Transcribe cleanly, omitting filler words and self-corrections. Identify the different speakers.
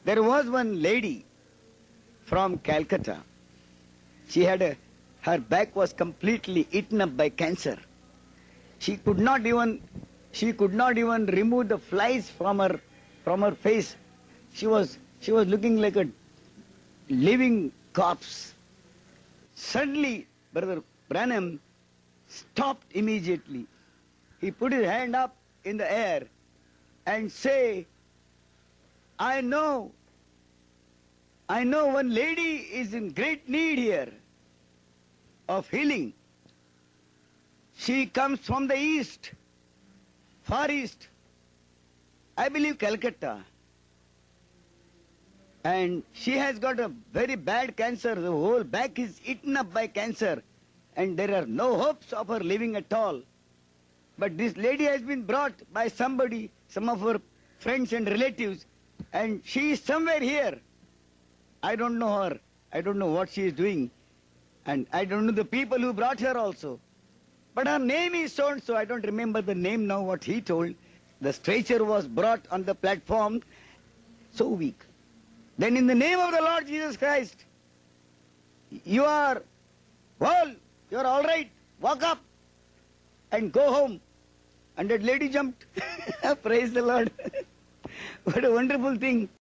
Speaker 1: There was one lady from Calcutta. Her back was completely eaten up by cancer. She could not even remove the flies from her face. She was looking like a living corpse. Suddenly, Brother Branham stopped immediately. He put his hand up in the air and say, I know one lady is in great need here of healing. She comes from the east, far east, I believe Calcutta. And she has got a very bad cancer. The whole back is eaten up by cancer. And there are no hopes of her living at all. But this lady has been brought by somebody, some of her friends and relatives, and she is somewhere here. I don't know her. I don't know what she is doing. And I don't know the people who brought her also. But her name is so and so. I don't remember the name now, what he told. The stretcher was brought on the platform, so weak. Then in the name of the Lord Jesus Christ, you are all right, walk up and go home. And that lady jumped. Praise the Lord. What a wonderful thing.